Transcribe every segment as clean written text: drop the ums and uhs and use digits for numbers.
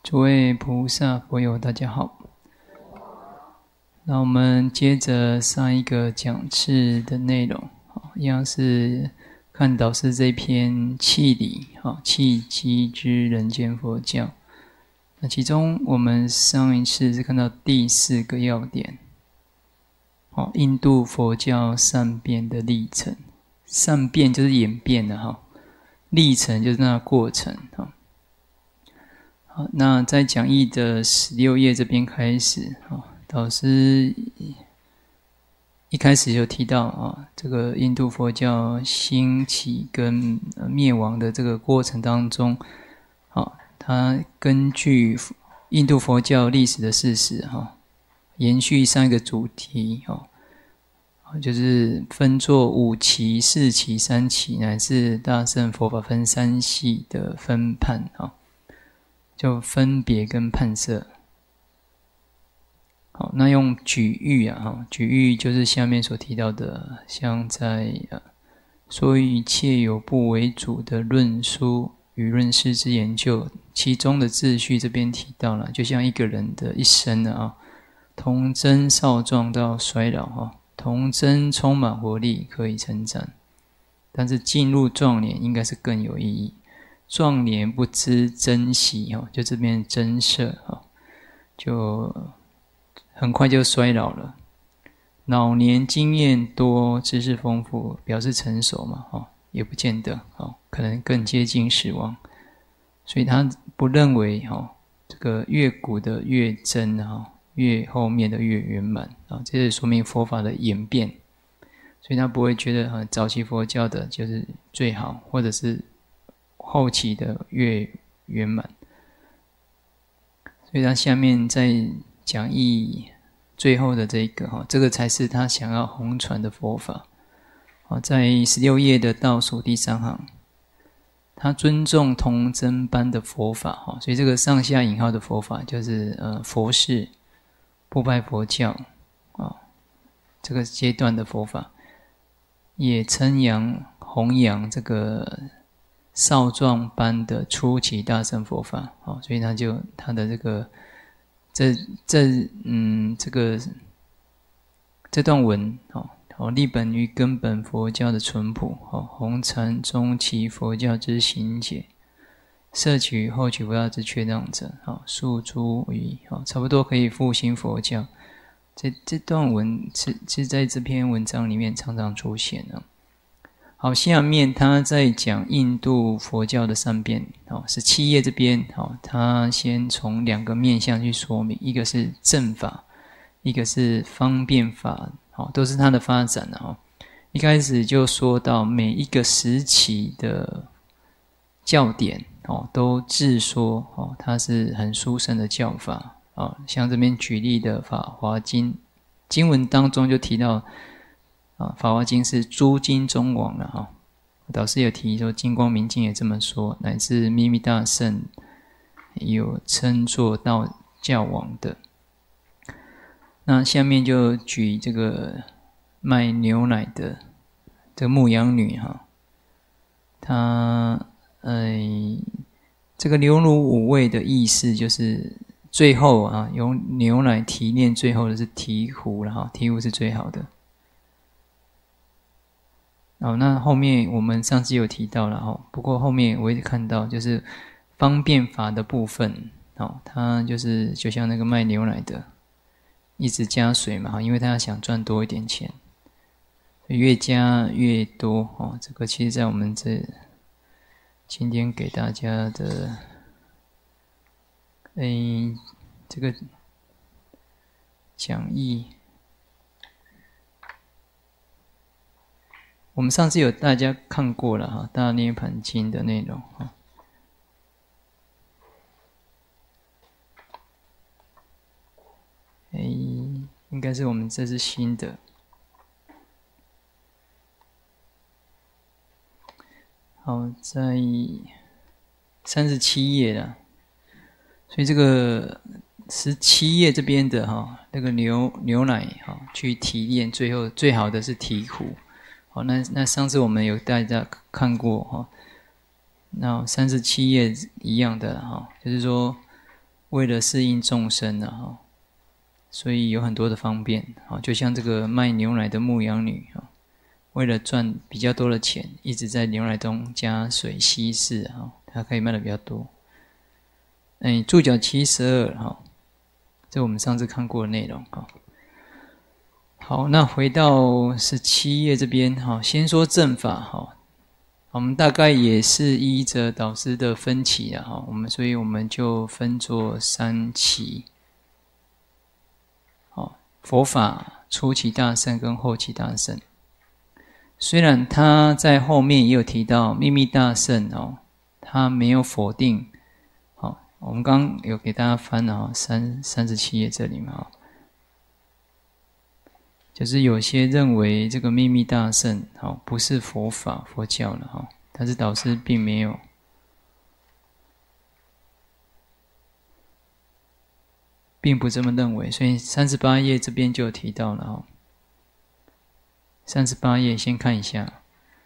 诸位菩萨、佛友，大家好。那我们接着上一个讲次的内容，一样是看导师这篇契理，契机之人间佛教。那其中我们上一次是看到第4个要点，印度佛教善变的历程。善变就是演变的，历程就是那个过程。好，那在讲义的16页这边开始，导师一开始就提到这个印度佛教兴起跟灭亡的这个过程当中，它根据印度佛教历史的事实，延续上一个主题，就是分作5期、4期、3期，乃至大乘佛法分3系的分判，就分别跟判摄。好，那用举喻举喻就是下面所提到的，像在说一切有部为主的论书与论师之研究，其中的秩序这边提到了，就像一个人的一生童真少壮到衰老，童真充满活力，可以成长，但是进入壮年应该是更有意义。壮年不知珍惜，就这边增色，就很快就衰老了。老年经验多，知识丰富，表示成熟嘛，也不见得，可能更接近死亡。所以他不认为这个越古的越真，越后面的越圆满，这是说明佛法的演变。所以他不会觉得早期佛教的就是最好，或者是后期的越圆满。所以他下面在讲义最后的这个才是他想要弘传的佛法。在16页的倒数第3行，他尊重童真般的佛法，所以这个上下引号的佛法就是佛事、不拜佛教这个阶段的佛法，也称弘扬这个少壮般的初期大乘佛法，所以他的这个这段文立本于根本佛教的淳朴，弘传中期佛教之行解，摄取后期佛教之缺当者，诉诸于差不多可以复兴佛教。这段文是在这篇文章里面常常出现的。好，下面他在讲印度佛教的善变，17页这边他先从2个面向去说明，一个是正法，一个是方便法，都是它的发展一开始就说到每一个时期的教典都自说它是很殊胜的教法像这边举例的《法华经》经文当中就提到《法华经》是诸经中王了导师有提说，金光明经也这么说，乃至秘密大圣有称作道教王的。那下面就举这个卖牛奶的这个牧羊女她这个牛乳5味的意思就是最后用牛奶提炼最后的是醍醐了醍醐是最好的。那后面我们上次有提到了不过后面我也看到就是方便法的部分它就是就像那个卖牛奶的一直加水嘛因为他想赚多一点钱，越加越多这个其实在我们今天给大家的这个讲义，我们上次有大家看过了大涅盘经的内容应该是我们这是新的。好，在37页了，所以这个17页这边的那个牛奶去提炼，最后最好的是醍醐。那上次我们有大家看过那37页一样的就是说为了适应众生啊，哈，所以有很多的方便，啊，就像这个卖牛奶的牧羊女啊，为了赚比较多的钱，一直在牛奶中加水稀释啊，它可以卖的比较多。注脚72哈，这我们上次看过的内容哈。好，那回到17页这边哈，先说正法哈。我们大概也是依着导师的分期啊哈，所以我们就分作3期。好，佛法初期大乘跟后期大乘。虽然他在后面也有提到秘密大乘哦，他没有否定。好，我们刚刚有给大家翻了37页这里嘛，就是有些认为这个秘密大乘好不是佛法佛教了哈，但是导师并没有，并不这么认为，所以38页这边就有提到了哈。38页先看一下，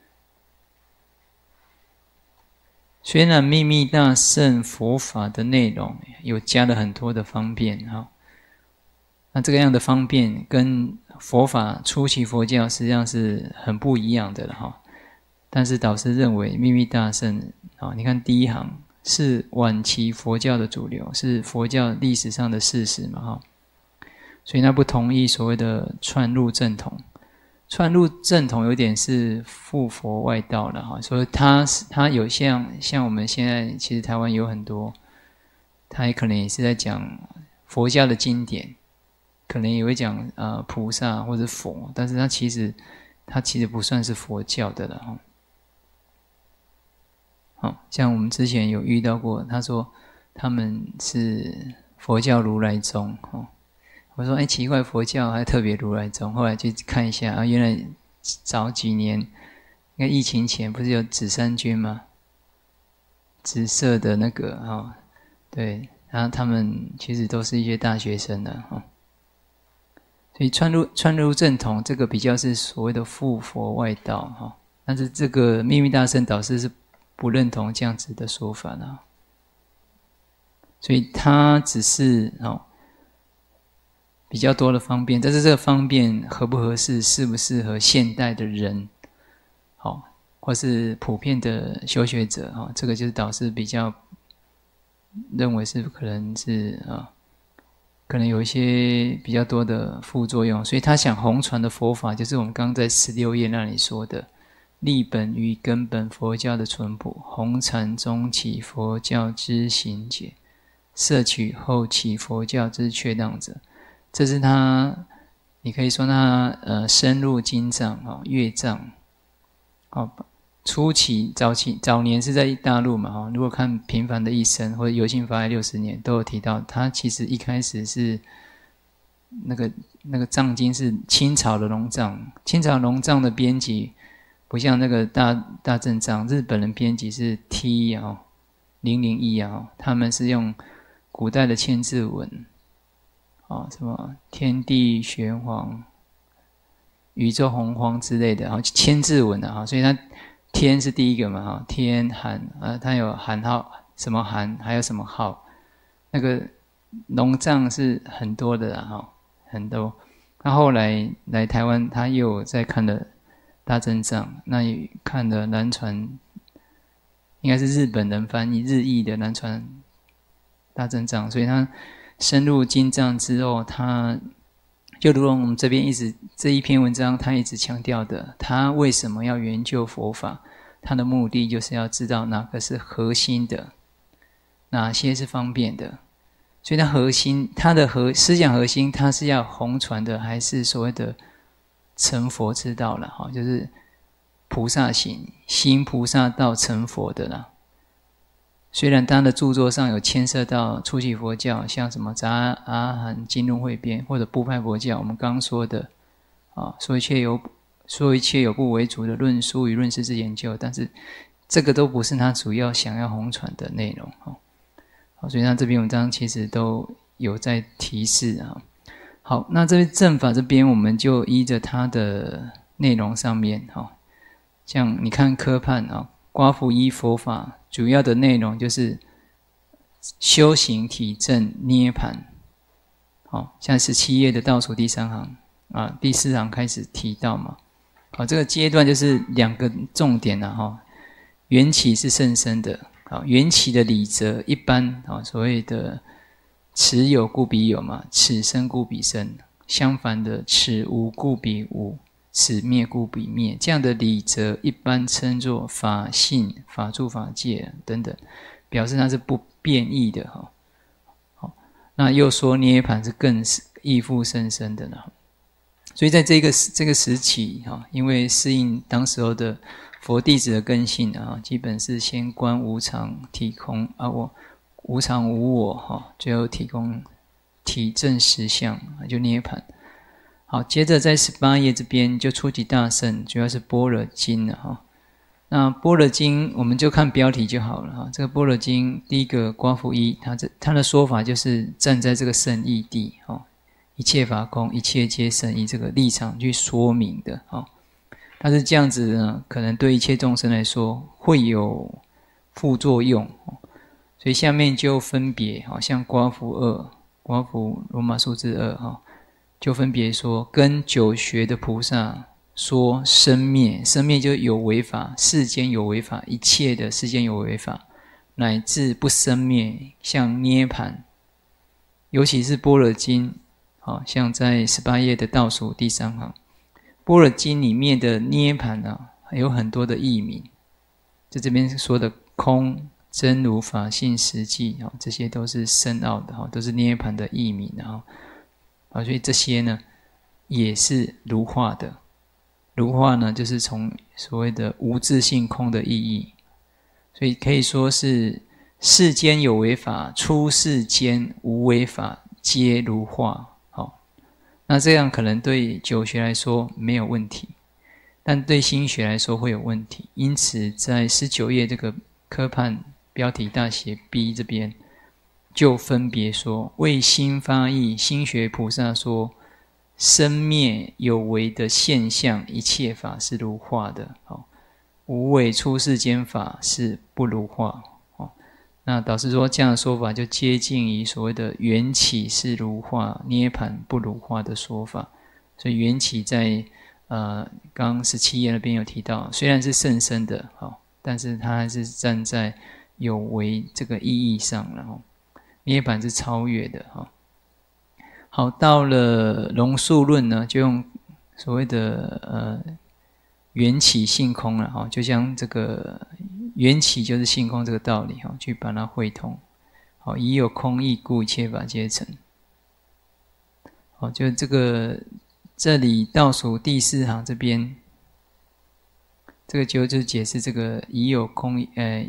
虽然秘密大乘佛法的内容有加了很多的方便哈，那这个样的方便跟佛法初期佛教实际上是很不一样的了哈。但是导师认为秘密大乘啊，你看第一行是晚期佛教的主流，是佛教历史上的事实嘛哈，所以他不同意所谓的串入正统。串入正统有点是附佛外道了哈，所以他有像我们现在其实台湾有很多，他也可能也是在讲佛教的经典，可能也会讲菩萨或者佛，但是他其实不算是佛教的了哈。好，像我们之前有遇到过，他说他们是佛教如来宗哈。我说奇怪，佛教还特别如来宗，后来去看一下啊，原来早几年应该疫情前不是有紫衫军吗？紫色的那个对，然后他们其实都是一些大学生的哈，所以串入正统这个比较是所谓的附佛外道哈，但是这个秘密大乘导师是不认同这样子的说法的，所以他只是比较多的方便，但是这个方便合不合适，适不适合现代的人，或是普遍的修学者这个就是导师比较认为是可能是可能有一些比较多的副作用，所以他想弘传的佛法就是我们刚刚在16页那里说的立本于根本佛教的淳朴，弘传中期佛教之行解，摄取后期佛教之确当者。这是他，你可以说他深入经藏乐藏，初期早年是在大陆嘛如果看《平凡的一生》或者《游行法爱60年》，都有提到他其实一开始是那个藏经是清朝的龙藏，清朝龙藏的编辑不像那个大正藏，日本人编辑是 T001他们是用古代的千字文。什么天地玄黄、宇宙洪荒之类的，千字文所以它天是第一个嘛天寒它有寒号，什么寒还有什么号，那个龙藏是很多的很多。他后来来台湾，他又在看了大正藏，那也看了南传，应该是日本人翻译日译的南传大正藏，所以他深入经藏之后，他就如同我们这边这一篇文章他一直强调的，他为什么要研究佛法，他的目的就是要知道哪个是核心的，哪些是方便的，所以他的思想核心，他是要弘传的还是所谓的成佛之道了就是菩萨行，行菩萨道成佛的啦。虽然他的著作上有牵涉到初期佛教，像什么杂阿含经论汇编，或者部派佛教，我们刚刚说的说一切有部为主的论书与论师之研究，但是这个都不是他主要想要弘传的内容所以他这篇文章其实都有在提示好，那这边正法这边我们就依着它的内容上面像你看科判刮符依佛法主要的内容就是修行体证涅槃。好，像17页的倒数第3行啊，第4行开始提到嘛。好，这个阶段就是2个重点了哈。缘起是甚深的，好，缘起的理则一般啊，所谓的此有故彼有嘛，此生故彼生。相反的，此无故彼无，此灭故彼灭。这样的理则一般称作法性、法住、法界等等，表示它是不变异的哈。好，那又说涅槃是更异复甚深的呢。所以在这个时期哈，因为适应当时候的佛弟子的根性啊，基本是先观无常体空啊，我无常无我哈，最后提供体证实相，就涅槃。好，接着在18页这边就初级大乘，主要是般若经了哈。那般若经我们就看标题就好了哈。这个般若经第一个刮胡一，他的说法就是站在这个圣义地哈，一切法空，一切皆圣义这个立场去说明的哈。但是这样子呢，可能对一切众生来说会有副作用，所以下面就分别像刮胡2、刮胡罗马数字2就分别说跟九学的菩萨说生灭，生灭就有为法，世间有为法，一切的世间有为法，乃至不生灭，像涅槃，尤其是般若经，像在18页的倒数第3行，般若经里面的涅槃有很多的译名，在这边说的空、真如、法性、实际，这些都是深奥的，都是涅槃的译名，所以这些呢也是如化的。如化呢，就是从所谓的无自性空的意义，所以可以说是世间有为法，出世间无为法，皆如化。那这样可能对九学来说没有问题，但对心学来说会有问题。因此在19页这个科判标题大写 B 这边就分别说，为心发意，心学菩萨说生灭有为的现象，一切法是如化的，无为出世间法是不如化。那导师说这样的说法就接近于所谓的缘起是如化，涅槃不如化的说法。所以缘起在刚17页那边有提到，虽然是甚深的，但是它还是站在有为这个意义上，然后涅槃是超越的。好，到了龙树论呢，就用所谓的缘起性空了，就将这个缘起就是性空这个道理去把它汇通。好，已有空义故，一切法皆成。好，就这里倒数第4行这边，这个就是解释这个已有空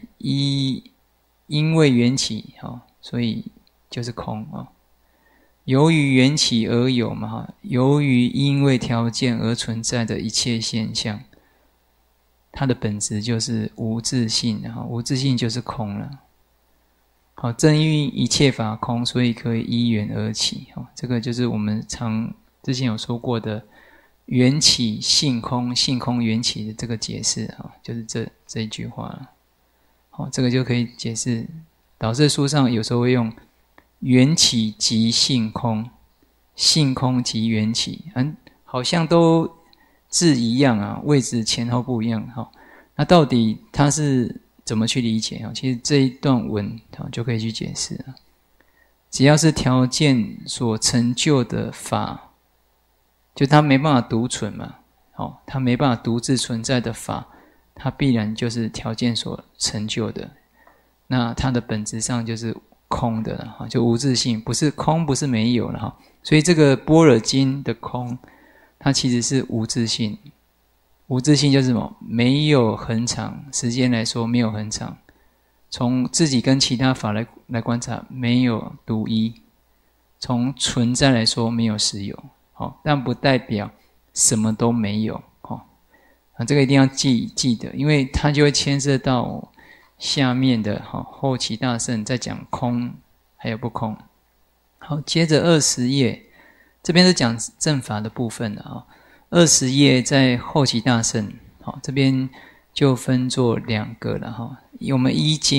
因为缘起所以就是空由于缘起而有嘛，由于因为条件而存在的一切现象，它的本质就是无自性，无自性就是空了。好，正因为一切法空，所以可以依缘而起。这个就是我们之前有说过的缘起性空，性空缘起的这个解释就是这一句话了。好，这个就可以解释。导师书上有时候会用缘起即性空，性空即缘起，好像都字一样位置前后不一样那到底它是怎么去理解其实这一段文就可以去解释了。只要是条件所成就的法，就它没办法独存嘛，它没办法独自存在的法，它必然就是条件所成就的，那它的本质上就是空的了，就无自性，不是空，不是没有了。所以这个般若经的空，它其实是无自性。无自性就是什么？没有恒常，时间来说没有恒常，从自己跟其他法来观察，没有独一，从存在来说没有实有，但不代表什么都没有。这个一定要记得，因为它就会牵涉到下面的后期大乘在讲空还有不空。好，接着20页这边是讲正法的部分了20页在后期大乘这边就分作2个了我们依经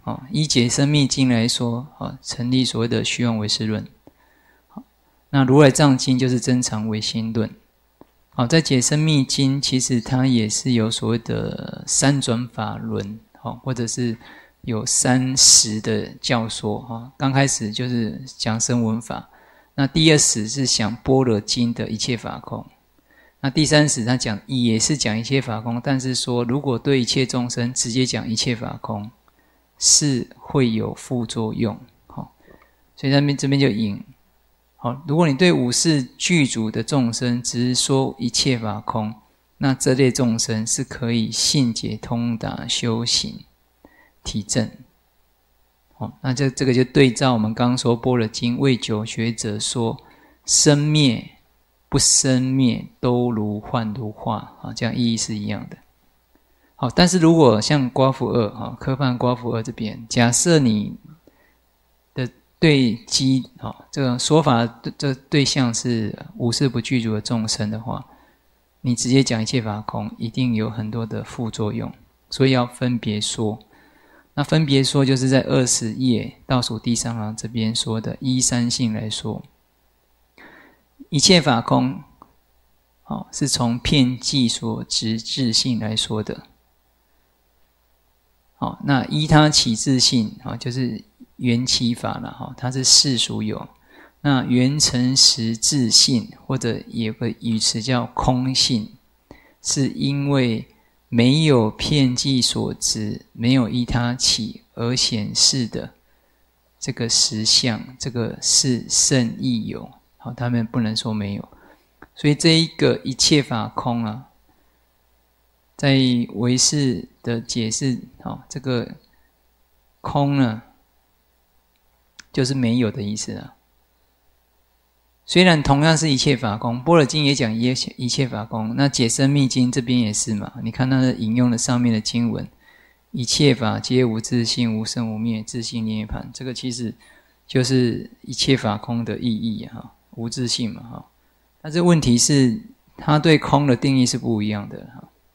以解深密经来说，成立所谓的虚妄唯识论。那如来藏经就是真常唯心论。在解深密经，其实它也是有所谓的三转法轮，或者是有三实的教说。刚开始就是讲声闻法，那第二实是讲般若经的一切法空，那第三实他讲也是讲一切法空，但是说如果对一切众生直接讲一切法空，是会有副作用。所以这边就引。如果你对五世具足的众生只是说一切法空，那这类众生是可以信解通达修行体证。那这个就对照我们刚刚说般若经为九学者说生灭不生灭都如幻如化，这样意义是一样的。但是如果像瓜夫二科判瓜夫二这边，假设你的对机这个说法的对象是五世不具足的众生的话，你直接讲一切法空，一定有很多的副作用，所以要分别说。那分别说就是在20页倒数第3行这边说的依三性来说，一切法空是从遍计所执自性来说的。那依他起自性就是缘起法了，它是世俗有。那缘成实自性，或者有个语词叫空性，是因为没有遍计所执，没有依他起而显示的这个实相，这个是胜亦有，他们不能说没有。所以这一个一切法空在唯识的解释，这个空呢就是没有的意思了。虽然同样是一切法空，般若经也讲一切法空，那解深密经这边也是嘛。你看它的引用的上面的经文，一切法皆无自性，无生无灭，自性涅槃，这个其实就是一切法空的意义无自性嘛但是问题是它对空的定义是不一样的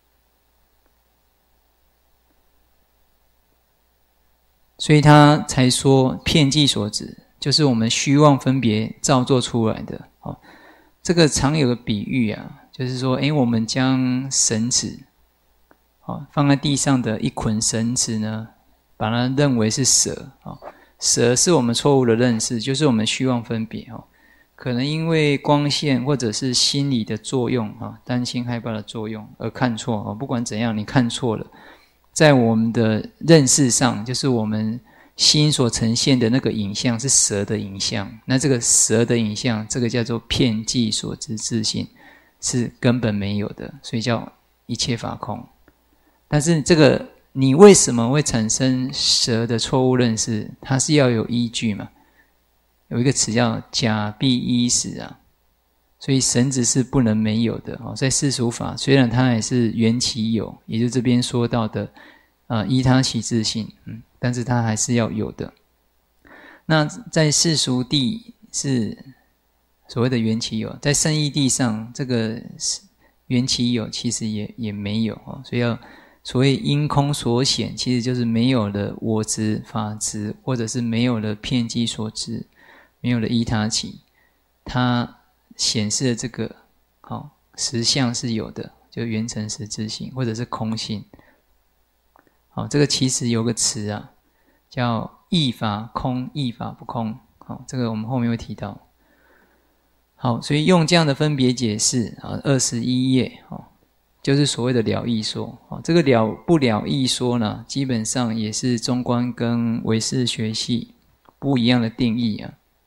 所以他才说遍计所执，就是我们虚妄分别造作出来的。这个常有个比喻就是说我们将绳子放在地上的一捆绳子呢，把它认为是蛇。蛇是我们错误的认识，就是我们虚妄分别可能因为光线或者是心理的作用担心害怕的作用而看错。不管怎样你看错了，在我们的认识上，就是我们心所呈现的那个影像是蛇的影像，那这个蛇的影像，这个叫做遍计所执自性，是根本没有的，所以叫一切法空。但是这个你为什么会产生蛇的错误认识，它是要有依据嘛。有一个词叫假必依实所以绳子是不能没有的。在世俗法虽然它也是缘起有，也就是这边说到的依他起自性，但是它还是要有的。那在世俗地是所谓的缘起有，在圣义地上这个缘起有其实也没有所以要所谓因空所显，其实就是没有了我执法执，或者是没有了遍计所执，没有了依他起，它显示的这个实相是有的，就缘成实自性或者是空性。这个其实有个词叫义法空，义法不空。这个我们后面会提到。所以用这样的分别解释21页就是所谓的了义说。这个了不了义说呢，基本上也是中观跟唯识学系不一样的定义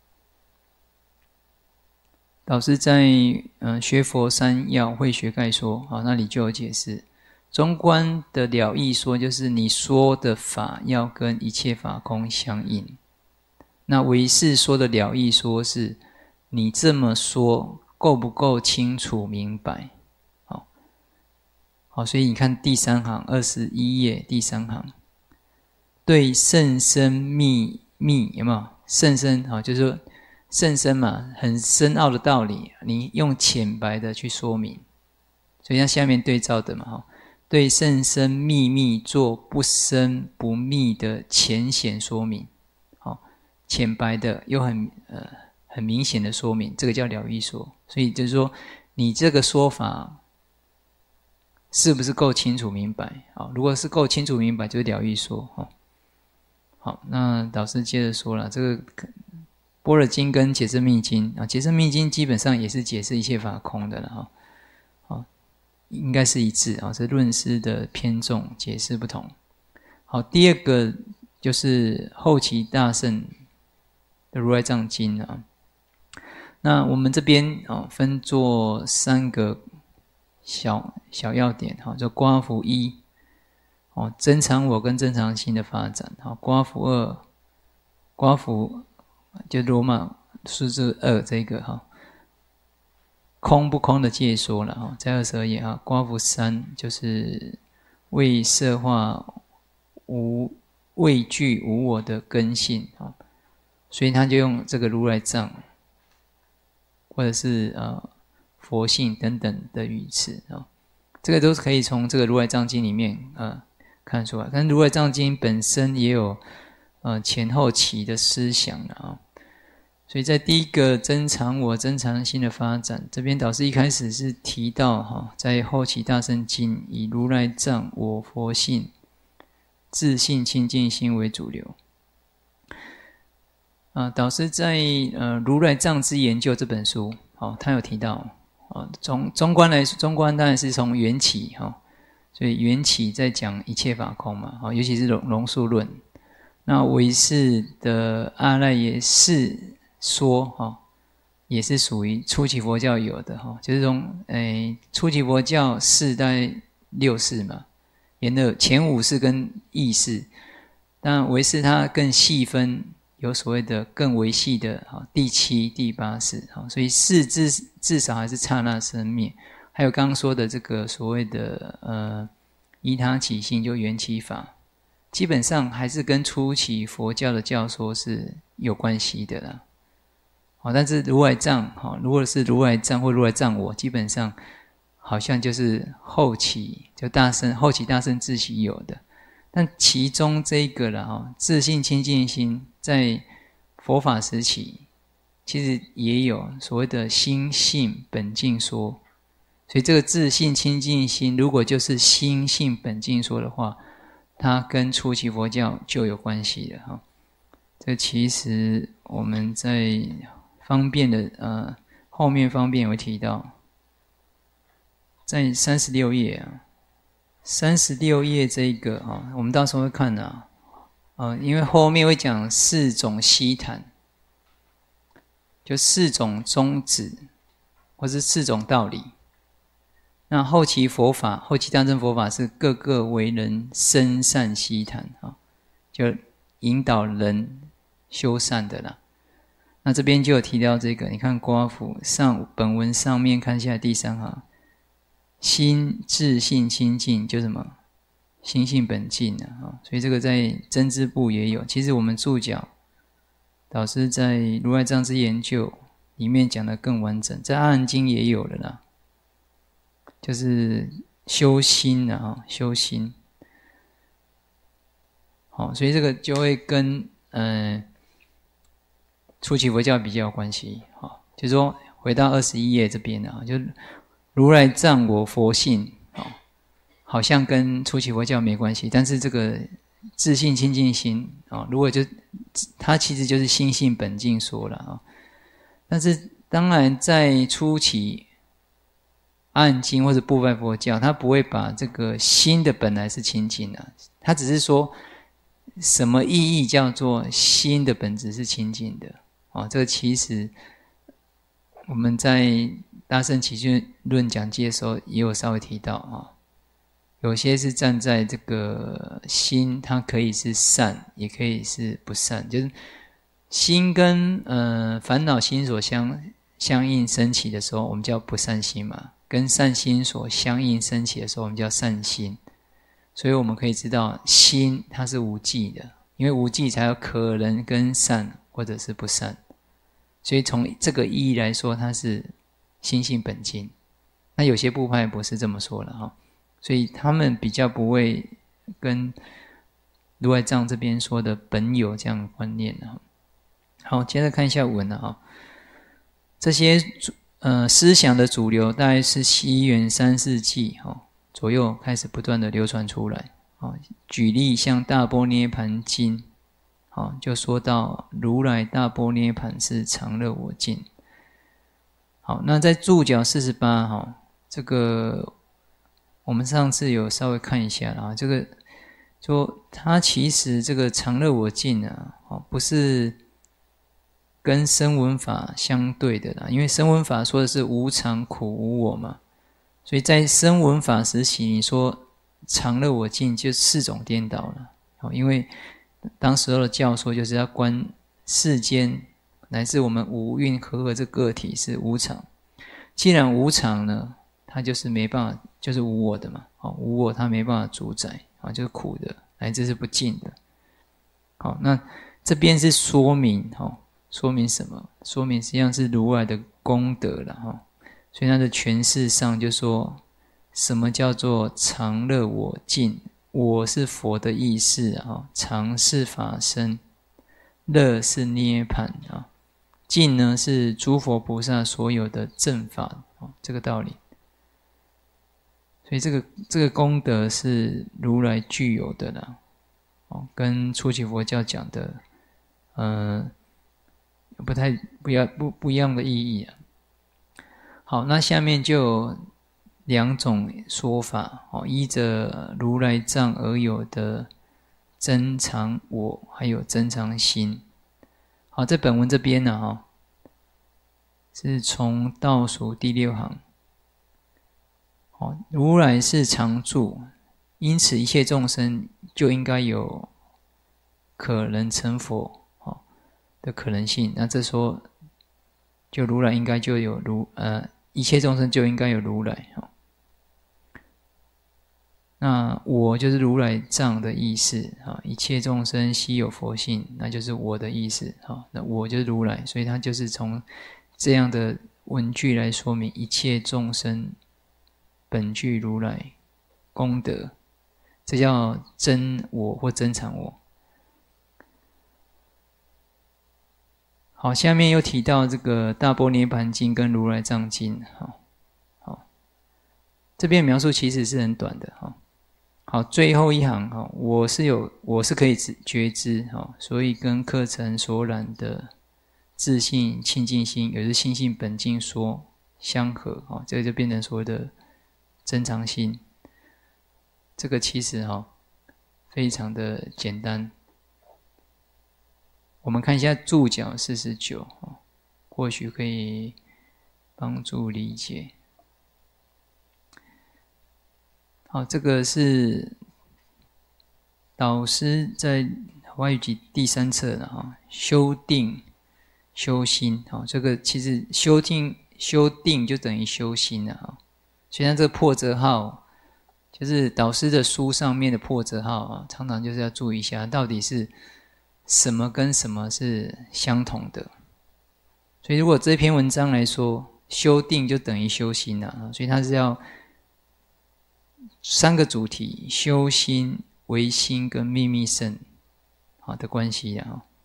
老师在学佛三要慧学概说那里就有解释。中观的了义说就是你说的法要跟一切法空相应，那唯识说的了义说是你这么说够不够清楚明白。所以你看第3行21页第3行，对甚深密有没有甚深就是说甚深嘛，很深奥的道理，你用浅白的去说明。所以像下面对照的嘛对甚深秘密做不深不密的浅显说明，浅白的又很明显的说明，这个叫了义说。所以就是说，你这个说法是不是够清楚明白？如果是够清楚明白，就是了义说。好，那导师接着说了，这个般若经跟解深密经解深密经基本上也是解释一切法空的了应该是一致这论师的偏重，解释不同。好，第二个就是后期大乘的如来藏经那我们这边分作3个小要点就刮伏1增长我跟增长心的发展刮伏2，刮伏就罗马数字2这个空不空的界说了在22页刮伏3就是为色化无畏惧无我的根性所以他就用这个如来藏或者是佛性等等的语词这个都是可以从这个如来藏经里面看出来。但如来藏经本身也有前后期的思想所以在第一个增长我增长心的发展，这边导师一开始是提到在后期大乘经以如来藏我佛性自性清净心为主流导师在如来藏之研究这本书他有提到中观来说，中观当然是从缘起所以缘起在讲一切法空嘛尤其是龙树论。那唯识的阿赖耶识说也是属于初期佛教有的就是从初期佛教四大概6识嘛，沿的前5识跟意识，当然唯识它更细分，有所谓的更维系的第7、第8识所以识至少还是刹那生灭。还有刚刚说的这个所谓的依他起性就缘起法，基本上还是跟初期佛教的教说是有关系的啦但是如来藏如果是如来藏或如来藏我，基本上好像就是后期就后期大乘自习有的。但其中这一个啦自性清净心在佛法时期其实也有所谓的心性本净说，所以这个自性清净心如果就是心性本净说的话，它跟初期佛教就有关系了这其实我们在方便的后面方便会提到，在36页36页这一个我们到时候会看因为后面会讲4种悉檀，就4种宗旨或是4种道理。那后期佛法，后期大乘佛法是各个为人生善悉檀就引导人修善的啦。那这边就有提到这个，你看刮伏上本文上面看下来第3行，心自性清净就什么心性本净所以这个在真知部也有。其实我们注脚导师在如来藏之研究里面讲的更完整，在阿含经也有了啦，就是修心修心所以这个就会跟初期佛教比较有关系就是说回到21页这边就如来藏我佛性好像跟初期佛教没关系，但是这个自性清净心如果就它其实就是心性本净说了但是当然在初期阿含经或者部派佛教，它不会把这个心的本来是清净的它只是说什么意义叫做心的本质是清净的这个其实我们在大乘起信论讲解的时候也有稍微提到有些是站在这个心，它可以是善，也可以是不善，就是心跟烦恼心所相应升起的时候，我们叫不善心嘛；跟善心所相应升起的时候，我们叫善心。所以我们可以知道，心它是无记的，因为无记才有可能跟善或者是不善。所以从这个意义来说，它是心性本净。那有些部派不是这么说了所以他们比较不会跟如来藏这边说的本有这样的观念。好，接着看一下文啊，这些思想的主流大概是西元3世纪左右开始不断的流传出来。举例像《大般涅盘经》，就说到如来大般涅盘是常乐我净。好，那在注脚48这个我们上次有稍微看一下啦，这个说它其实这个常乐我净不是跟声闻法相对的啦，因为声闻法说的是无常苦无我嘛，所以在声闻法时期，你说常乐我净就4种颠倒了。因为当时候的教说就是要观世间乃至我们五蕴和合这个体是无常，既然无常呢，它就是没办法，就是无我的嘛，无我它没办法主宰，就是苦的，乃至是不净的。好，那这边是说明说明什么？说明实际上是如来的功德了所以它的诠释上就说，什么叫做常乐我净？我是佛的意识常是法身，乐是涅槃净呢是诸佛菩萨所有的正法这个道理。所以这个功德是如来具有的啦跟初期佛教讲的不一样的意义好，那下面就有2种说法依着如来藏而有的真常我还有真常心。好，在本文这边呢是从倒数第6行如来是常住，因此一切众生就应该有可能成佛的可能性。那这说就如来应该就有一切众生就应该有如来那我就是如来藏的意思一切众生悉有佛性，那就是我的意思那我就是如来，所以他就是从这样的文句来说明一切众生本具如来功德，这叫真我或真常我。好，下面又提到这个大般涅盘经跟如来藏经好，这边描述其实是很短的好，最后一行我是可以觉知所以跟课程所染的自性清净心，也就是心性本净说相合这个就变成所谓的真常心。这个其实非常的简单。我们看一下注脚49或许可以帮助理解。好，这个是导师在华语集第3册的修定修心这个其实修定就等于修心了所以像这个破折号就是导师的书上面的破折号常常就是要注意一下到底是什么跟什么是相同的。所以如果这篇文章来说，修定就等于修心所以它是要3个主题：修心、唯心跟秘密胜的关系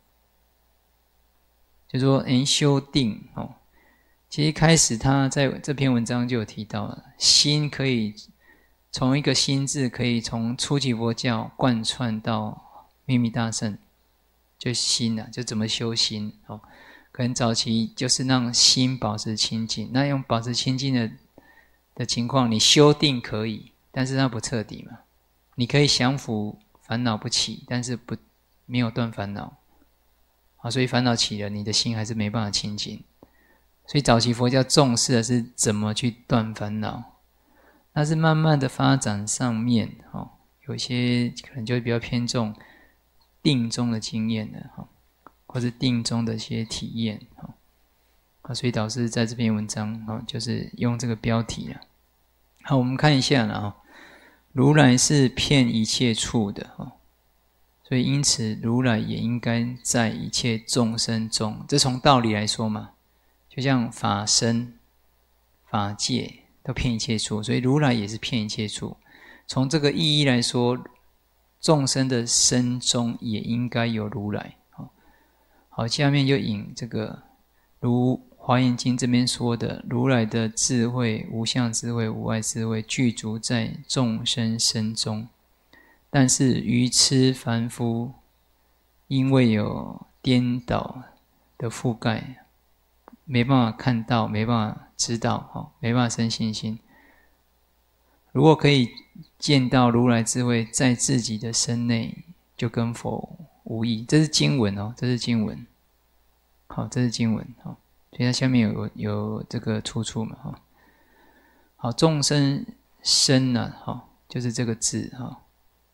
就说修定其实一开始他在这篇文章就有提到了，心可以从一个心字可以从初级佛教贯穿到秘密大乘，就心就怎么修心可能早期就是让心保持清净，那用保持清净的情况，你修定可以，但是它不彻底嘛。你可以降伏烦恼不起，但是没有断烦恼所以烦恼起了，你的心还是没办法清净。所以早期佛教重视的是怎么去断烦恼，但是慢慢的发展上面有些可能就比较偏重定中的经验的或是定中的一些体验所以导师在这篇文章就是用这个标题好，我们看一下如来是遍一切处的所以因此如来也应该在一切众生中，这从道理来说嘛，就像法身法界都遍一切处，所以如来也是遍一切处。 从这个意义来说，众生的身中也应该有如来。好，下面就引这个如华严经这边说的，如来的智慧、无相智慧、无碍智慧具足在众生身中，但是愚痴凡夫因为有颠倒的覆盖，没办法看到，没办法知道，没办法生信心。如果可以见到如来智慧在自己的身内，就跟佛无异。这是经文哦，这是经文。好，这是经文。好，所以它下面有这个出处嘛。哈，好，众生身呢，好，就是这个字哈。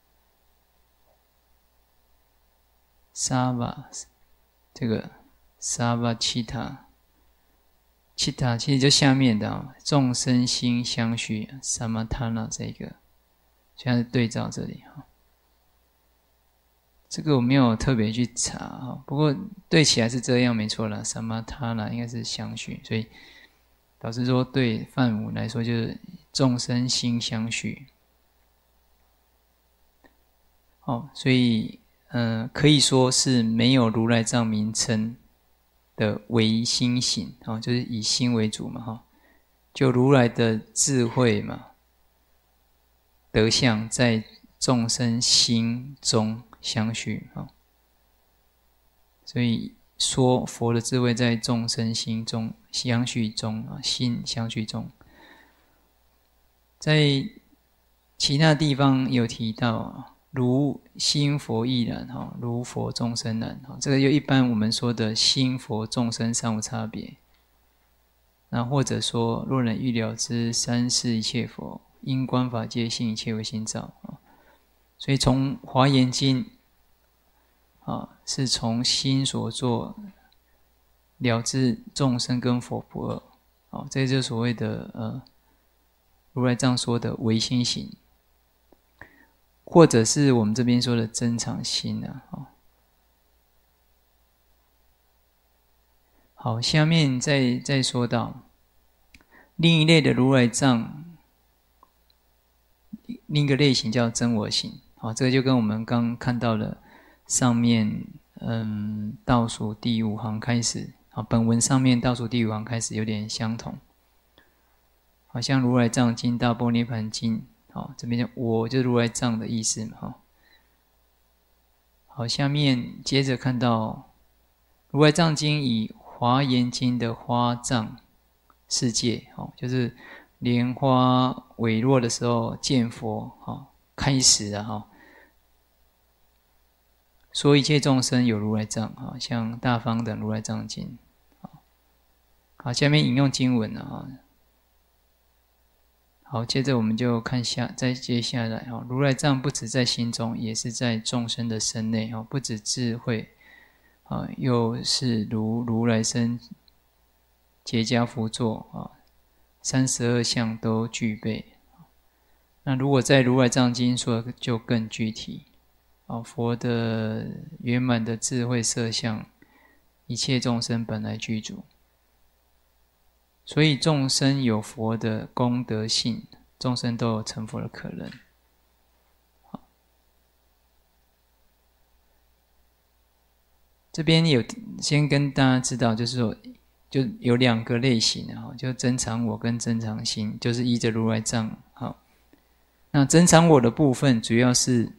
沙瓦，这个沙瓦七塔。其他其实就下面的众生心相续萨玛塔那这个，现在是对照这里哈。这个我没有特别去查哈，不过对起来是这样没错啦，萨玛塔那应该是相续，所以导致说对梵文来说就是众生心相续。哦，所以可以说是没有如来藏名称的唯心行，就是以心为主嘛，就如来的智慧嘛，德相在众生心中相续，所以说佛的智慧在众生心中相续中，心相续中。在其他地方有提到如心佛亦然，如佛众生然，这个就一般我们说的心佛众生尚无差别。那或者说若能欲了知三世一切佛，因观法界性一切为心造。所以从华严经是从心所作了知众生跟佛不二，这就是所谓的如来藏说的唯心行，或者是我们这边说的增长心啊。好，下面再说到另一类的如来藏，另一个类型叫真我行。好，这个就跟我们刚看到的上面倒数第5行开始，本文上面倒数第5行开始有点相同。好像如来藏经大般涅盘经，这边就我就是如来藏的意思嘛。好，下面接着看到如来藏经以华严经的花藏世界，就是莲花萎落的时候见佛，开始了，说一切众生有如来藏，像大方等如来藏经。好，下面引用经文了。好，接着我们就看再接下来，如来藏不止在心中，也是在众生的身内，不止智慧，又是如来身结跏趺坐，32相都具备。那如果在如来藏经说就更具体，佛的圆满的智慧色相，一切众生本来具足。所以众生有佛的功德性，众生都有成佛的可能。这边有先跟大家知道，就是说就有2个类型，就增长我跟增长心，就是依着如来藏。那增长我的部分主要是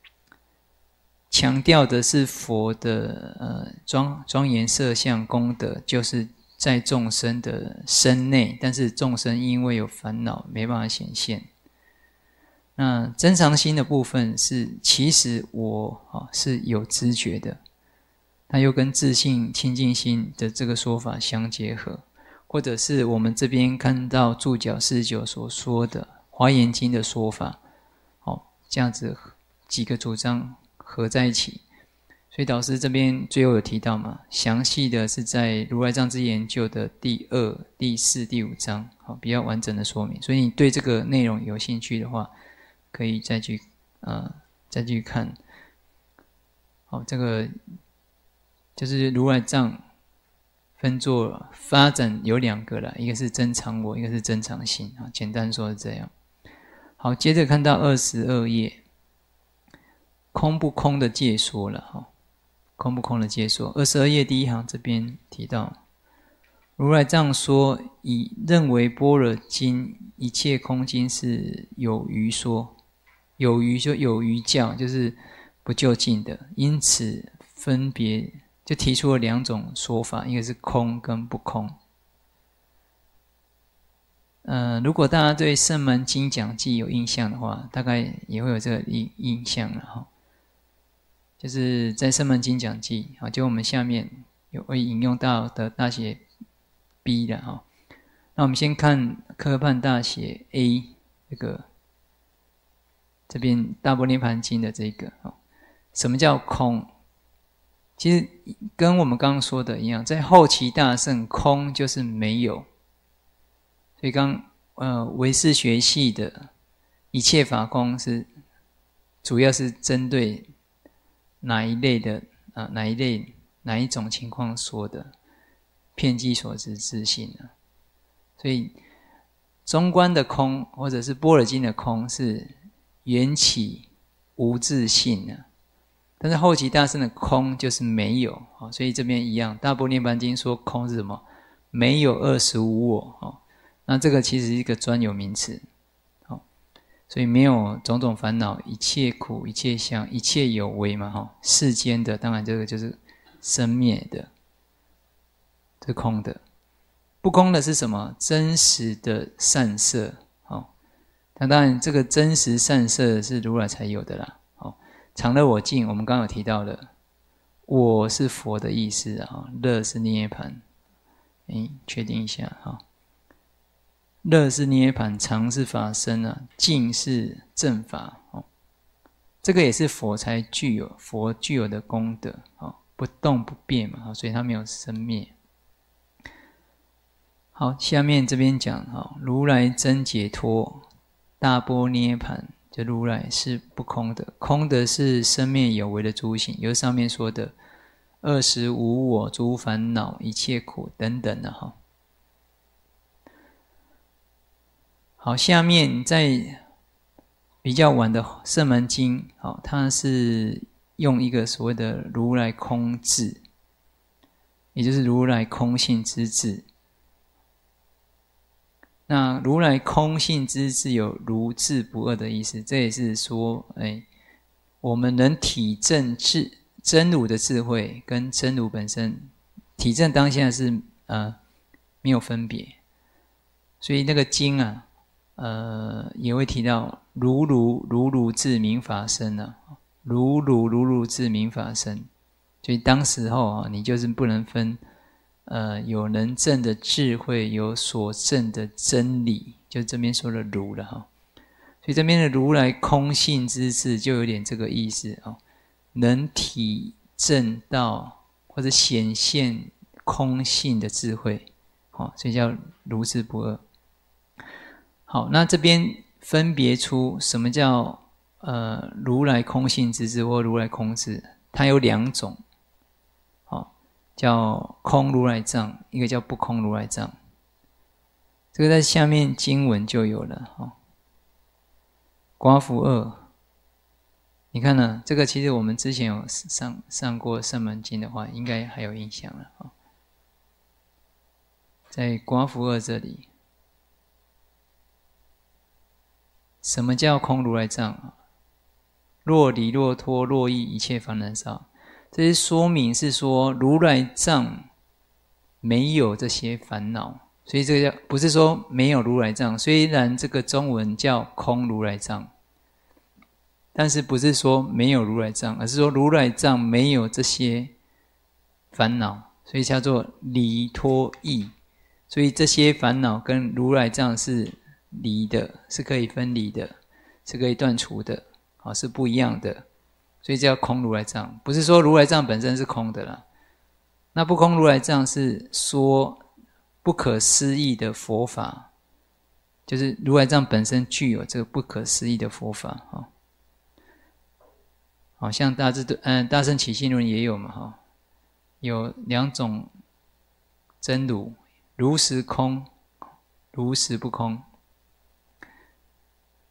强调的是佛的庄严色相功德，就是在众生的身内，但是众生因为有烦恼没办法显现。那增长心的部分是其实我是有知觉的，它又跟自性清净心的这个说法相结合，或者是我们这边看到注脚49所说的华严经的说法，这样子几个主张合在一起。所以导师这边最后有提到嘛，详细的是在如来藏之研究的第2、第4、第5章，比较完整的说明。所以你对这个内容有兴趣的话，可以再去看。好，这个就是如来藏分作发展有2个啦，一个是增长我，一个是增长心，简单说是这样。好。 好，接着看到22页，空不空的介说了哈，空不空的介说。22页第一行这边提到，如来藏说，以认为般若经一切空经是有余说，有余就有余教，就是不究竟的，因此分别就提出了2种说法，一个是空跟不空。如果大家对圣门经讲记有印象的话，大概也会有这个印象了哈。就是在圣门经讲记，就我们下面会引用到的大写 B 的哈。那我们先看科判大写 A 这边大般涅盘经的这个，什么叫空？其实跟我们刚刚说的一样，在后期大乘，空就是没有。所以唯识学系的一切法空是主要是针对哪一类的哪一种情况说的遍计所知自性呢？所以中观的空或者是般若经的空是缘起无自性呢，但是后期大乘的空就是没有，所以这边一样，大般涅盘经说空是什么？没有25我。那这个其实是一个专有名词，所以没有种种烦恼，一切苦，一切相，一切有为嘛，世间的当然这个就是生灭的，是空的。不空的是什么？真实的善色，那当然这个真实善色是如来才有的啦。常乐我净，我们刚刚有提到了，我是佛的意思啊，乐是涅槃，确定一下哈。乐是涅槃，常是法身啊，净是正法，这个也是佛才具有的功德，不动不变嘛，所以它没有生灭。好，下面这边讲如来真解脱，大般涅槃，就如来是不空的，空的是生灭有为的诸行，由上面说的25我、诸烦恼、一切苦等等的哈。好，下面在比较晚的圣门经，它是用一个所谓的如来空智，也就是如来空性之智。那如来空性之智有如智不二的意思，这也是说，我们能体证真如的智慧跟真如本身体证当下是没有分别，所以那个经啊。也会提到如如智明法身啊，如如智明法身，所以当时候你就是不能分，有能证的智慧，有所证的真理，就这边说的如了哈。所以这边的如来空性之智就有点这个意思啊，能体证到或者显现空性的智慧，所以叫如智不二。好，那这边分别出什么叫如来空性之智或如来空智，它有2种，叫空如来藏，一个叫不空如来藏。这个在下面经文就有了。寡妇2，你看呢？这个其实我们之前有上过圣门经的话，应该还有印象了。在寡妇2这里。什么叫空如来藏？若离若脱若异一切烦难少，这些说明是说如来藏没有这些烦恼，所以这个不是说没有如来藏。虽然这个中文叫空如来藏，但是不是说没有如来藏，而是说如来藏没有这些烦恼，所以叫做离脱异。所以这些烦恼跟如来藏是离的，是可以分离的，是可以断除的，是不一样的，所以叫空如来藏。不是说如来藏本身是空的啦，那不空如来藏是说不可思议的佛法，就是如来藏本身具有这个不可思议的佛法。好像大乘起信论也有嘛，有2种真如，如实空，如实不空。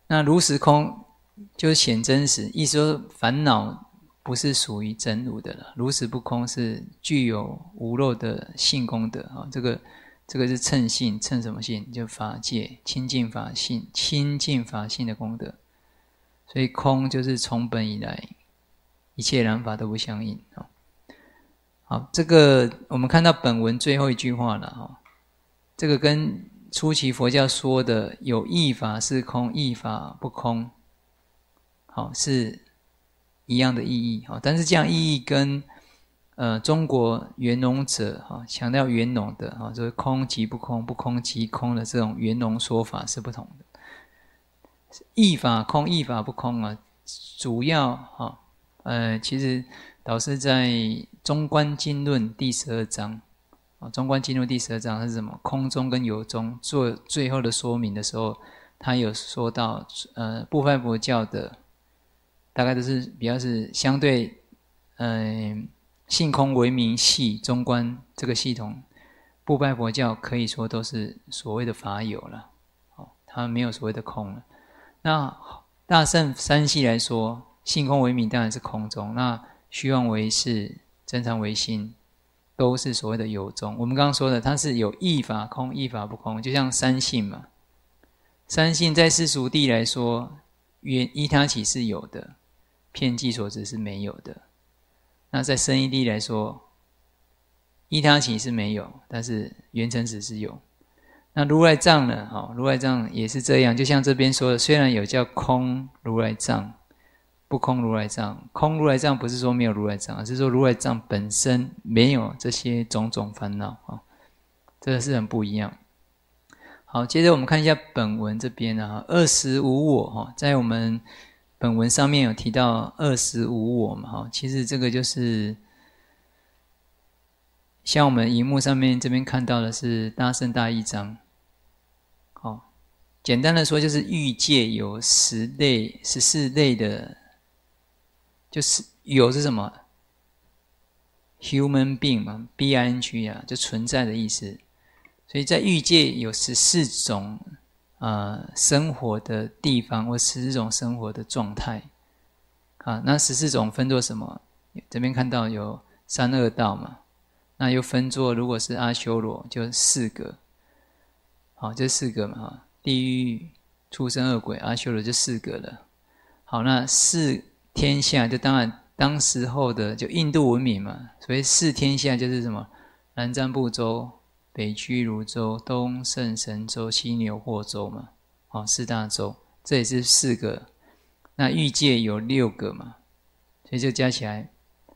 那如实空就是显真实，意思说烦恼不是属于真如的了。如实不空是具有无漏的性功德啊，这个是称性，称什么性？就法界清净法性，清净法性的功德。所以空就是从本以来一切染法都不相应啊。好，这个我们看到本文最后一句话了哈，这个跟初期佛教说的有异法是空，异法不空，好是一样的意义。好，但是这样意义跟中国圆融者哈强调圆融的哈，就是空即不空，不空即空的这种圆融说法是不同的。异法空，异法不空啊，主要哈其实导师在《中观经论》第12章，《中观经论》第12章是什么？空中跟有中做最后的说明的时候，他有说到，部派佛教的大概都是比较是相对，性空为名系中观这个系统，部派佛教可以说都是所谓的法有了，它没有所谓的空了。那大乘三系来说，性空为名当然是空中，那虚妄为事，真常为心，都是所谓的有中。我们刚刚说的，它是有异法空，异法不空，就像三性嘛。三性在世俗谛来说，依他起是有的，遍计所执是没有的。那在深义谛来说，依他起是没有，但是缘成实是有。那如来藏呢？如来藏也是这样，就像这边说的，虽然有叫空如来藏，不空如来藏。空如来藏不是说没有如来藏，而是说如来藏本身没有这些种种烦恼啊，这个是很不一样。好，接着我们看一下本文这边啊，二实无我哈，在我们本文上面有提到二实无我嘛哈，其实这个就是像我们荧幕上面这边看到的是大乘大义章。好，简单的说就是欲界有14类的，就是有是什么 ？human being 嘛 ，B-I-N-G 啊，就存在的意思。所以在欲界有14种生活的地方，或14种生活的状态。啊，那14种分作什么？这边看到有三恶道嘛，那又分作如果是阿修罗就4个，好，这4个嘛哈，地狱、畜生、恶鬼、阿修罗就4个了。好，那4天下就当然当时候的就印度文明嘛，所以4天下就是什么？南瞻部洲、北俱泸州、东胜神州、西牛货州嘛，好，4大洲，这也是4个。那欲界有6个嘛，所以就加起来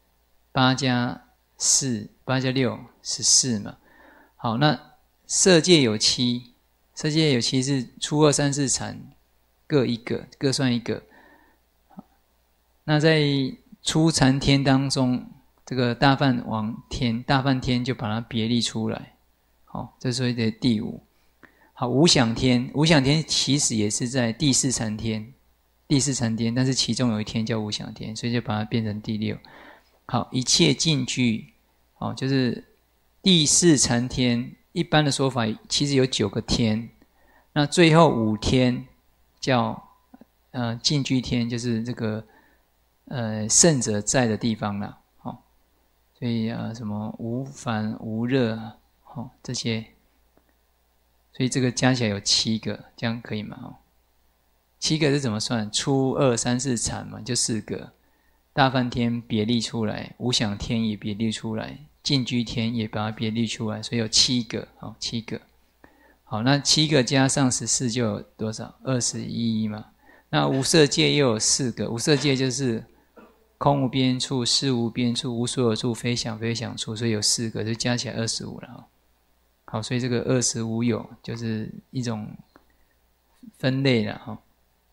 8加4，8加6 14嘛。好，那色界有7，色界有7是初二三四禅各1个，各算1个。那在初禅天当中，这个大梵王天、大梵天就把它别立出来。好，这是所谓的第5。好，无想天，无想天其实也是在第4禅天，但是其中有一天叫无想天，所以就把它变成第6。好，一切尽具，好，就是第4禅天，一般的说法其实有9个天，那最后5天叫尽具天，就是这个圣者在的地方啦。好，所以什么无烦无热，好，这些，所以这个加起来有7个，这样可以吗？7个是怎么算？初二三四禅嘛，就4个。大梵天别立出来，无想天也别立出来，尽居天也把它别立出来，所以有7个。好，7个。好，那7个加上14就有多少？21嘛。那无色界又有4个，无色界就是空无边处、识无边处、无所有处、非想非想处，所以有4个，就加起来25了。好，所以这个二实无有就是一种分类了哈。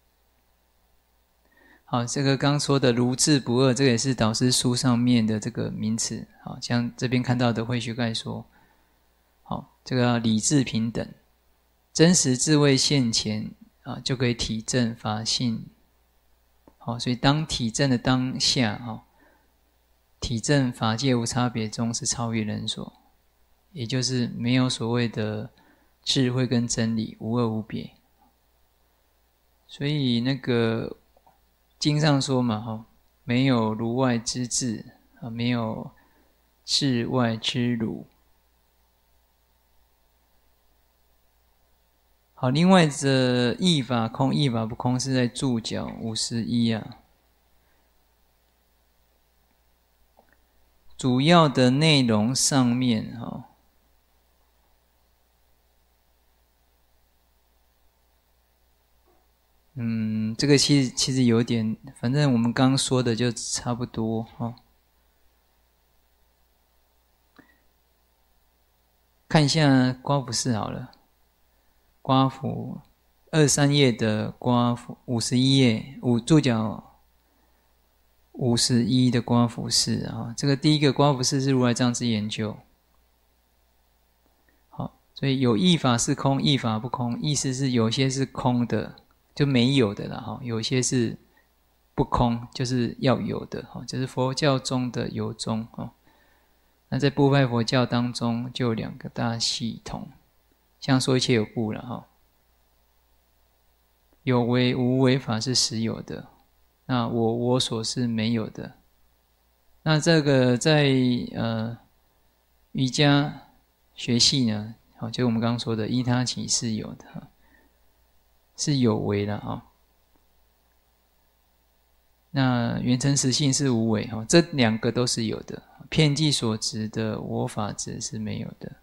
好，这个刚说的如智不二，这个也是导师书上面的这个名词。好，像这边看到的慧学概说，好，这个理智平等，真实智慧现前啊，就可以体证法性。好，所以当体证的当下，体证法界无差别中是超越人所，也就是没有所谓的智慧跟真理无二无别。 所以那个经上说嘛，没有如外之智啊，没有智外之儒。好，另外这义法空、义法不空是在注脚51啊。主要的内容上面这个其实有点，反正我们刚刚说的就差不多看一下刮符式好了，刮符23页的刮符，51页注脚51的刮符式啊。这个第一个刮符式是如来藏之研究。好，所以有义法是空，义法不空，意思是有些是空的，就没有的啦有些是不空，就是要有的就是佛教中的有宗那在部派佛教当中就有2个大系统，像说一切有部了有为无为法是实有的，那我所是没有的。那这个在瑜伽学系呢就我们刚刚说的依他起是有的，是有为的那缘成实性是无为这2个都是有的，遍计所执的我法执是没有的。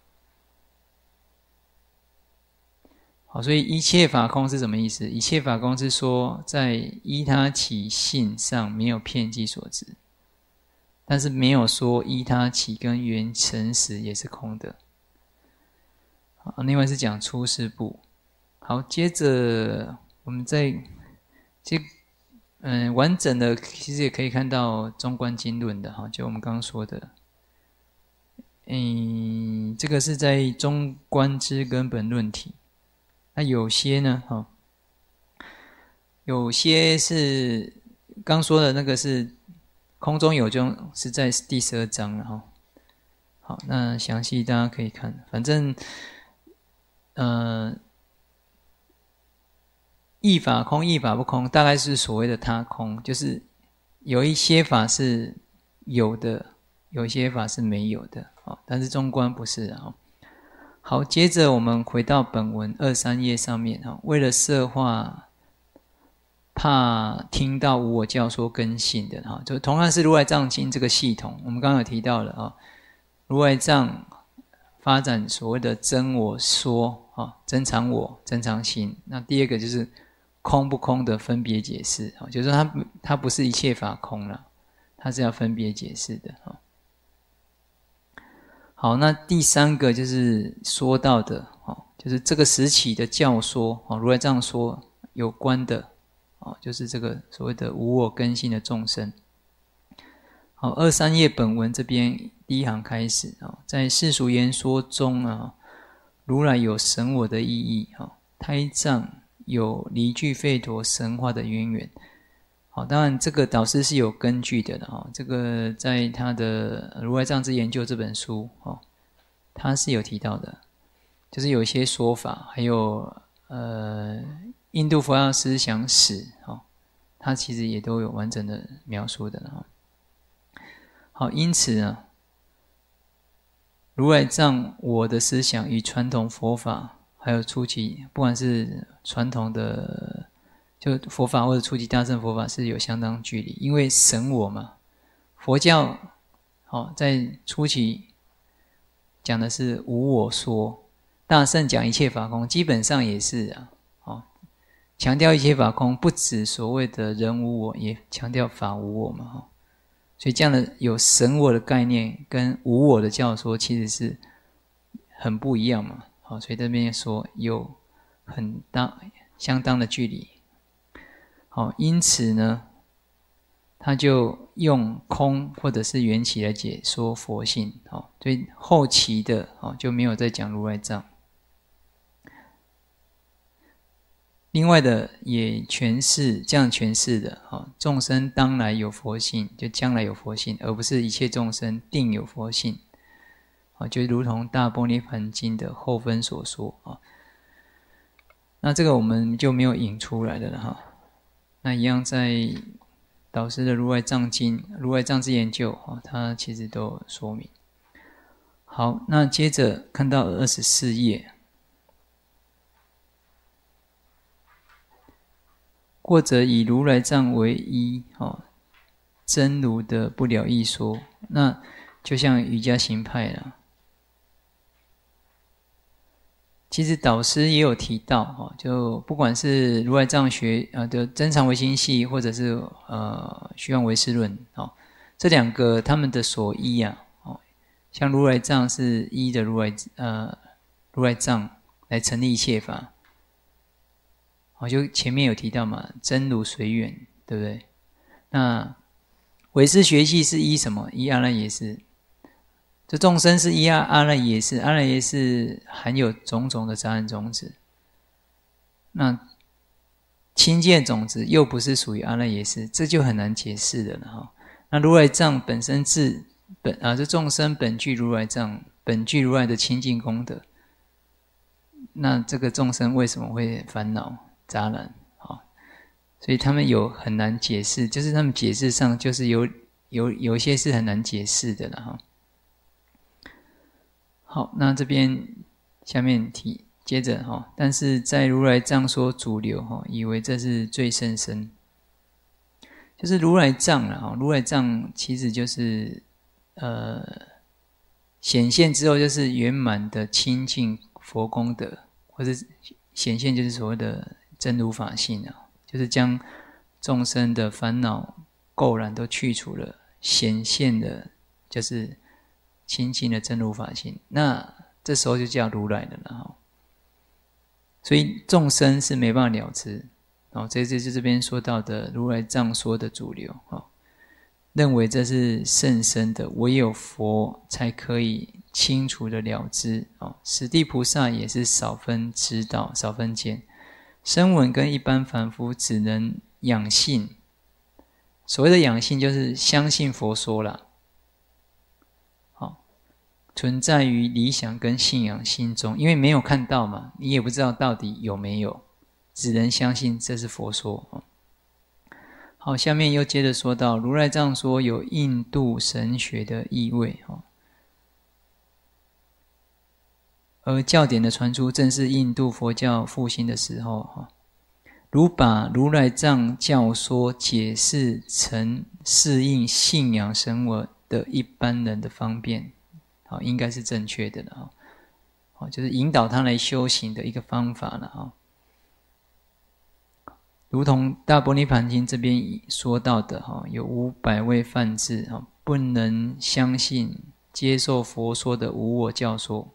好，所以一切法空是什么意思？一切法空是说在依他起性上没有遍计所执，但是没有说依他起跟缘成实也是空的。好，另外是讲出世部。好，接着我们再完整的其实也可以看到中观经论的就我们刚刚说的。这个是在中观之根本论体。那有些呢有些是刚说的那个是空中有宗，是在第12章了好，那详细大家可以看，反正义法空、义法不空，大概是所谓的他空，就是有一些法是有的，有一些法是没有的但是中观不是好，接着我们回到本文23页上面为了摄化怕听到无我教说根性的就同样是如来藏经这个系统，我们刚刚有提到了如来藏发展所谓的真我说真常我、真常心。那第二个就是空不空的分别解释就是说它不是一切法空了，它是要分别解释的好，那第3个就是说到的就是这个时期的教说如来藏说有关的就是这个所谓的无我根性的众生。好，23页本文这边第1行开始在世俗言说中如来有神我的意义胎藏有离俱吠陀神话的渊源。好，当然这个导师是有根据的这个在他的《如来藏之研究》这本书他是有提到的，就是有一些说法，还有印度佛教思想史他其实也都有完整的描述的好，因此呢，如来藏我的思想与传统佛法还有初期不管是传统的就佛法或者初级大乘佛法是有相当距离，因为神我嘛，佛教在初期讲的是无我说，大乘讲一切法空，基本上也是强调一切法空，不止所谓的人无我，也强调法无我嘛所以这样的有神我的概念跟无我的教说其实是很不一样嘛所以这边说有很大相当的距离因此呢他就用空或者是缘起来解说佛性所以后期的就没有再讲如来藏。另外的也诠释这样诠释的众生当来有佛性，就将来有佛性，而不是一切众生定有佛性就如同大般涅盘经的后分所说那这个我们就没有引出来的了哈。那一样在导师的《如来藏经》《如来藏之研究》它其实都有说明。好，那接着看到24页，或者以如来藏为依，真如的不了义说，那就像瑜伽行派啦。其实导师也有提到，就不管是如来藏学的增长唯心系，或者是虚妄唯识论，这两个他们的所依啊，像如来藏是依的如来藏来成立一切法，就前面有提到嘛，真如随缘，对不对？那唯识学系是依什么？依阿赖耶识。这众生是依阿赖耶识，阿赖耶识含有种种的杂染种子。那清净种子又不是属于阿赖耶识，这就很难解释的了哈。那如来藏本身这众生本具如来藏，本具如来的清净功德。那这个众生为什么会烦恼杂染？所以他们有很难解释，就是他们解释上就是有些是很难解释的了哈。好，那这边下面接着但是在如来藏说主流以为这是最甚深，就是如来藏啦如来藏其实就是显现之后就是圆满的清净佛功德，或者显现就是所谓的真如法性啊，就是将众生的烦恼垢染都去除了，显现的就是清净的真如法性，那这时候就叫如来了啦。所以众生是没办法了知，这就是这边说到的如来藏说的主流，认为这是甚深的，唯有佛才可以清楚的了知。史地菩萨也是少分知道，少分见。声闻跟一般凡夫只能养信，所谓的养信就是相信佛说啦。存在于理想跟信仰心中，因为没有看到嘛，你也不知道到底有没有，只能相信这是佛说。好，下面又接着说到如来藏说有印度神学的意味，而教典的传出正是印度佛教复兴的时候，如把如来藏教说解释成适应信仰神我的一般人的方便，应该是正确的了，就是引导他来修行的一个方法了。如同《大般涅盘经》这边说到的，有500位梵志不能相信接受佛说的无我教说，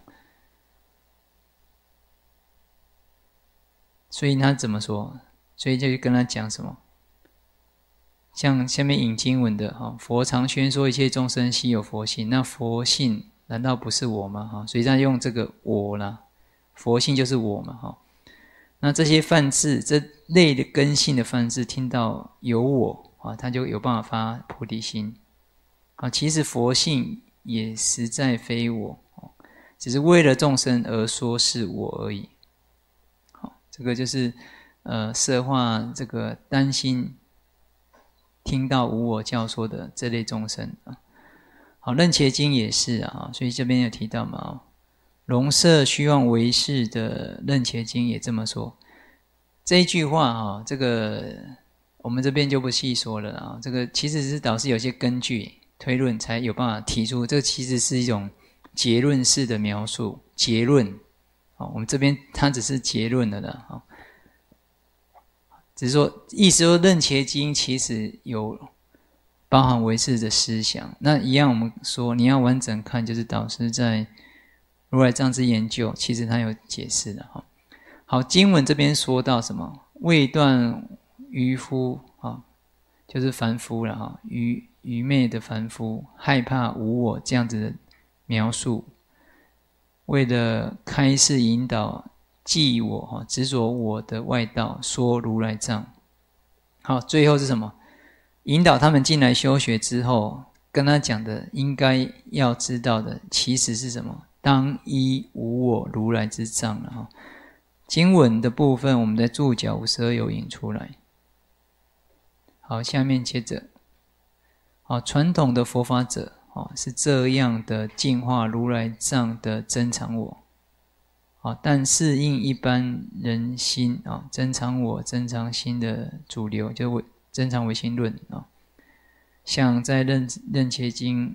所以他怎么说？所以就跟他讲什么？像下面引经文的佛常宣说一切众生悉有佛性，那佛性难道不是我吗？所以他用这个我啦，佛性就是我嘛。那这些梵志，这类的根性的梵志，听到有我他就有办法发菩提心。其实佛性也实在非我，只是为了众生而说是我而已。这个就是摄化这个担心听到无我教说的这类众生。好，楞伽经也是所以这边有提到嘛，容摄虚妄唯识的楞伽经也这么说。这一句话这个我们这边就不细说了这个其实是导师有些根据推论才有办法提出，这其实是一种结论式的描述，结论。我们这边它只是结论了啦，只是说意思说楞伽经其实有包含唯识的思想。那一样我们说你要完整看，就是导师在如来藏之研究其实他有解释的。好，经文这边说到什么？未断愚夫就是凡夫了愚昧的凡夫害怕无我这样子的描述，为了开示引导记我执着我的外道说如来藏。好，最后是什么？引导他们进来修学之后，跟他讲的应该要知道的其实是什么？当依无我如来之藏了经文的部分，我们在注脚52有引出来。好，下面接着，好，传统的佛法者，是这样的净化如来藏的增长我。但适应一般人心增长我、增长心的主流，就是增长唯心论像在任伽经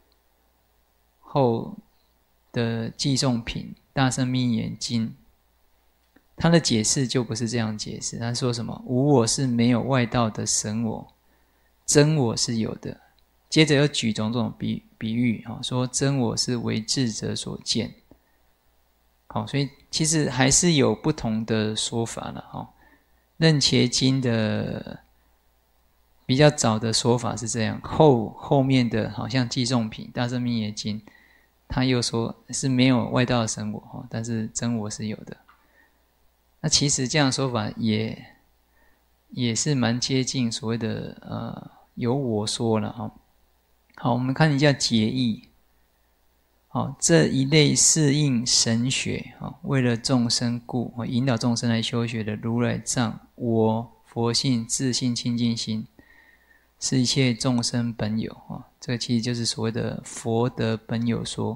后的寄送品大乘密言经，他的解释就不是这样解释。他说什么？无我是没有外道的神我，真我是有的。接着又举种种比喻说真我是为智者所见。好，所以其实还是有不同的说法了任伽经的比较早的说法是这样，后面的好像寄送品大乘密耶经，他又说是没有外道的神我但是真我是有的。那其实这样的说法也是蛮接近所谓的有我说了好，我们看一下解义。这一类适应神学为了众生故引导众生来修学的如来藏我佛性自性清净心，是一切众生本有这个其实就是所谓的佛得本有说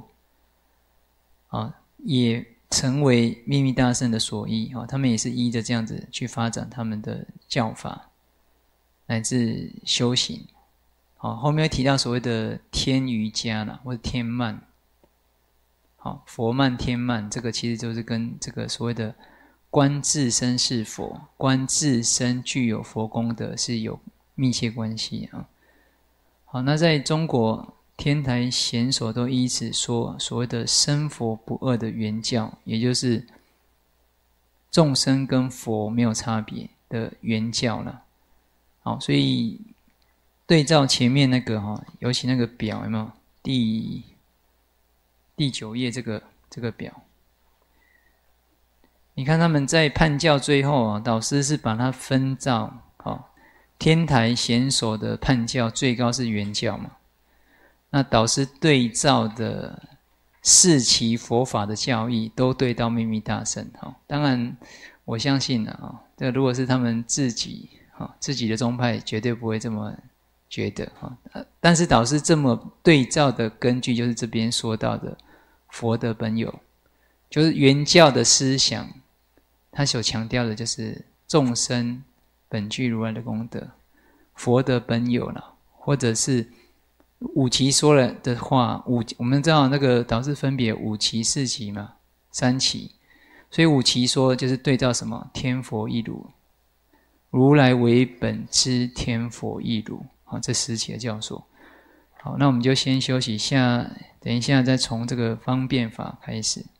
也成为秘密大乘的所依他们也是依着这样子去发展他们的教法乃至修行后面会提到所谓的天瑜伽啦，或者天慢佛慢天慢，这个其实就是跟这个所谓的观自身是佛，观自身具有佛功德是有密切关系好，那在中国天台贤所都依此说所谓的生佛不二的原教，也就是众生跟佛没有差别的原教了。好，所以对照前面那个尤其那个表有没有第9页这个表，你看他们在判教最后导师是把它分照天台贤所的判教最高是原教嘛，那导师对照的四期佛法的教义都对到秘密大乘当然我相信这如果是他们自己的宗派绝对不会这么觉得但是导师这么对照的根据就是这边说到的佛的本有，就是原教的思想，他所强调的就是众生本具如来的功德，佛的本有了，或者是五期说了的话，我们知道那个导师分别5期、4期嘛，3期，所以5期说就是对照什么天佛一如，如来为本知天佛一如，这10期的教说。好，那我们就先休息一下，等一下再从这个方便法开始。